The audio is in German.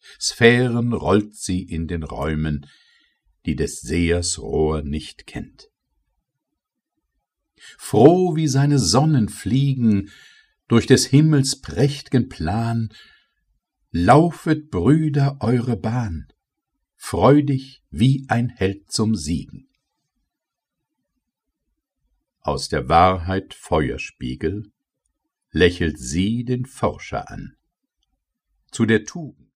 Sphären rollt sie in den Räumen, die des Sehers Rohr nicht kennt. Froh wie seine Sonnen fliegen durch des Himmels prächt'gen Plan, laufet, Brüder, eure Bahn, freudig wie ein Held zum Siegen. Aus der Wahrheit Feuerspiegel lächelt sie den Forscher an. Zu der Tugend